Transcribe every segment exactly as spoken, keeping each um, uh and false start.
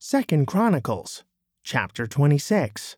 Second Chronicles, chapter twenty-six.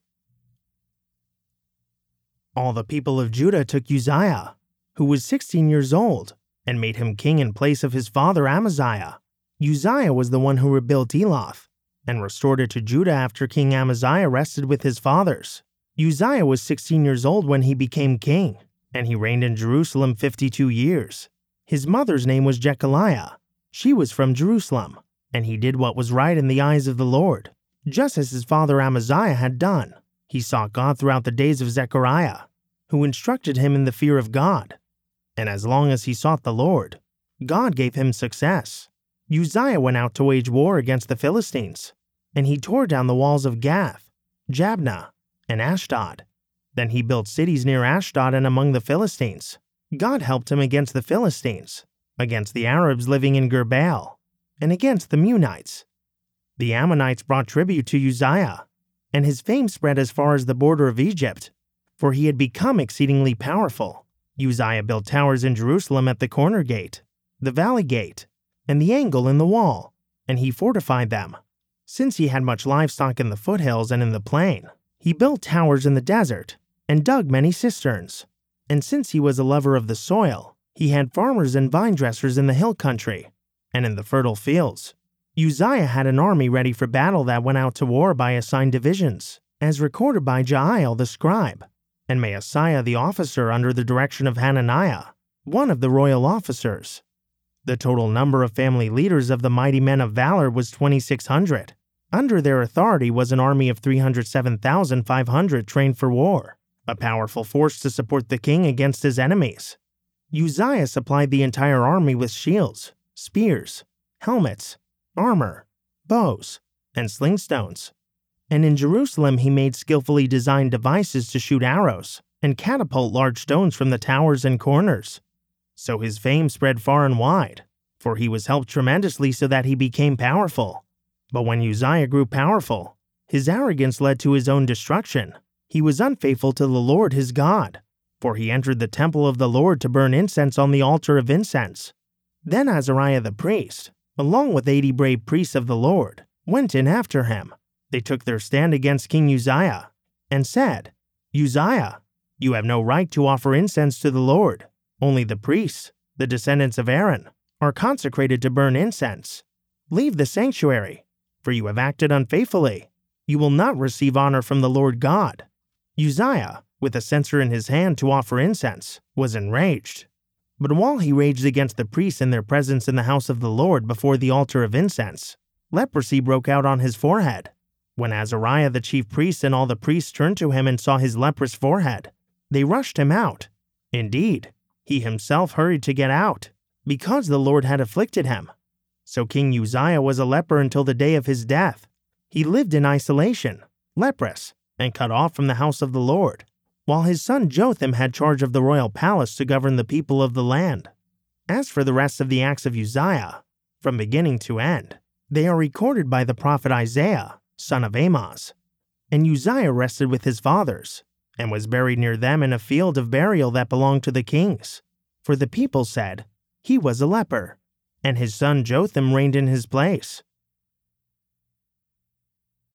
All the people of Judah took Uzziah, who was sixteen years old, and made him king in place of his father Amaziah. Uzziah was the one who rebuilt Eloth, and restored it to Judah after King Amaziah rested with his fathers. Uzziah was sixteen years old when he became king, and he reigned in Jerusalem fifty-two years. His mother's name was Jechaliah. She was from Jerusalem, and he did what was right in the eyes of the Lord, just as his father Amaziah had done. He sought God throughout the days of Zechariah, who instructed him in the fear of God. And as long as he sought the Lord, God gave him success. Uzziah went out to wage war against the Philistines, and he tore down the walls of Gath, Jabneh, and Ashdod. Then he built cities near Ashdod and among the Philistines. God helped him against the Philistines, against the Arabs living in Gurbaal, and against the Meunites. The Ammonites brought tribute to Uzziah, and his fame spread as far as the border of Egypt, for he had become exceedingly powerful. Uzziah built towers in Jerusalem at the corner gate, the valley gate, and the angle in the wall, and he fortified them. Since he had much livestock in the foothills and in the plain, he built towers in the desert, and dug many cisterns. And since he was a lover of the soil, he had farmers and vine dressers in the hill country, and in the fertile fields. Uzziah had an army ready for battle that went out to war by assigned divisions, as recorded by Jael the scribe, and Maaseiah the officer under the direction of Hananiah, one of the royal officers. The total number of family leaders of the mighty men of valor was twenty-six hundred. Under their authority was an army of three hundred seven thousand five hundred trained for war, a powerful force to support the king against his enemies. Uzziah supplied the entire army with shields, spears, helmets, armor, bows, and slingstones. And in Jerusalem he made skillfully designed devices to shoot arrows and catapult large stones from the towers and corners. So his fame spread far and wide, for he was helped tremendously so that he became powerful. But when Uzziah grew powerful, his arrogance led to his own destruction. He was unfaithful to the Lord his God, for he entered the temple of the Lord to burn incense on the altar of incense. Then Azariah the priest, along with eighty brave priests of the Lord, went in after him. They took their stand against King Uzziah, and said, "Uzziah, you have no right to offer incense to the Lord. Only the priests, the descendants of Aaron, are consecrated to burn incense. Leave the sanctuary, for you have acted unfaithfully. You will not receive honor from the Lord God." Uzziah, with a censer in his hand to offer incense, was enraged. But while he raged against the priests in their presence in the house of the Lord before the altar of incense, leprosy broke out on his forehead. When Azariah the chief priest and all the priests turned to him and saw his leprous forehead, they rushed him out. Indeed, he himself hurried to get out, because the Lord had afflicted him. So King Uzziah was a leper until the day of his death. He lived in isolation, leprous, and cut off from the house of the Lord, while his son Jotham had charge of the royal palace to govern the people of the land. As for the rest of the acts of Uzziah, from beginning to end, they are recorded by the prophet Isaiah, son of Amoz. And Uzziah rested with his fathers, and was buried near them in a field of burial that belonged to the kings. For the people said, "He was a leper," and his son Jotham reigned in his place.